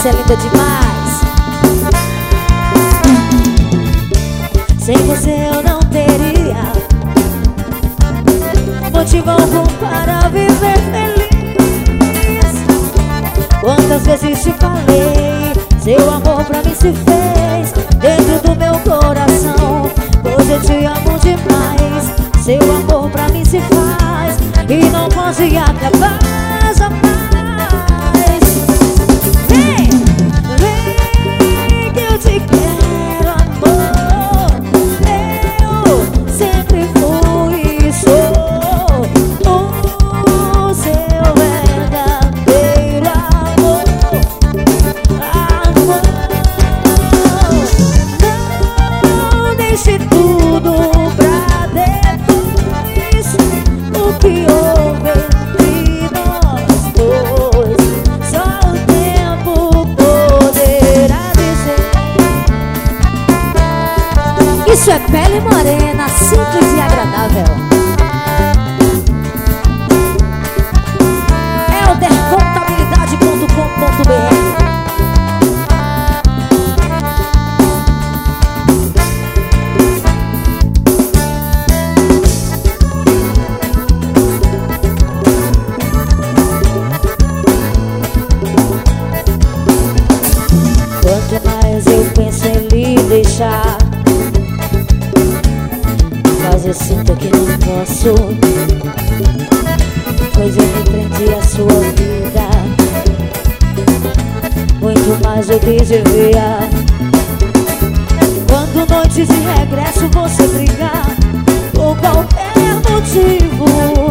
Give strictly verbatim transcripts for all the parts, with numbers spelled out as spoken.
você é linda demais. Sem você eu não teria motivo algum para viver feliz. Quantas vezes te falei, seu amor pra mim se fez dentro do meu coração. Pois eu te amo demais, seu amor pra mim se faz e não pode acabar jamais. Vem, vem que eu te quero, amor. Eu sempre fui e sou o seu verdadeiro amor. Amor, não deixe tudo pra depois. O que houve entre nós dois, só o tempo poderá dizer. Isso é pele morena, simples e agradável. Elder Contabilidade ponto com ponto br. Quanto mais eu penso em lhe deixar, mas eu sinto que não posso, pois eu me prendi à sua vida muito mais do que devia. Quando noites de regresso você brigar por qualquer motivo,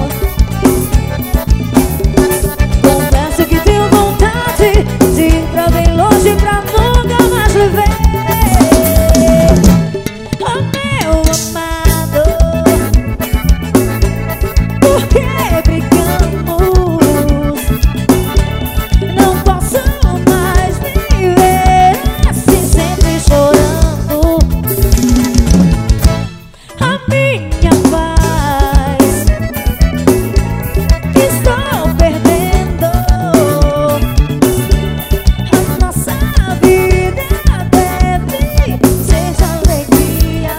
confesso que tenho vontade de ir pra bem longe pra nunca mais viver. Oh meu amado, por que brigamos? Não posso mais viver assim, sempre chorando. A minha paz estou perdendo. A nossa vida deve ser de alegria,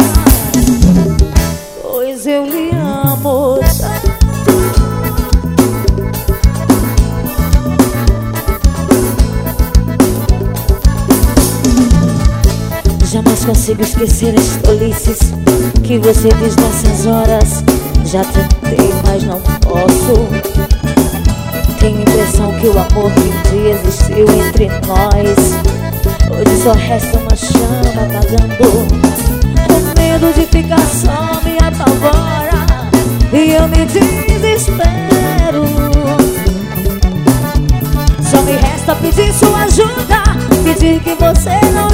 pois eu lhe amo tanto. Jamais consigo esquecer as tolices que você diz nessas horas. Já tentei, mas não posso. Tenho a impressão que o amor que um dia existiu entre nós hoje só resta uma chama apagando. O medo de ficar só me apavora e eu me desespero. Só me resta pedir sua ajuda, pedir que você não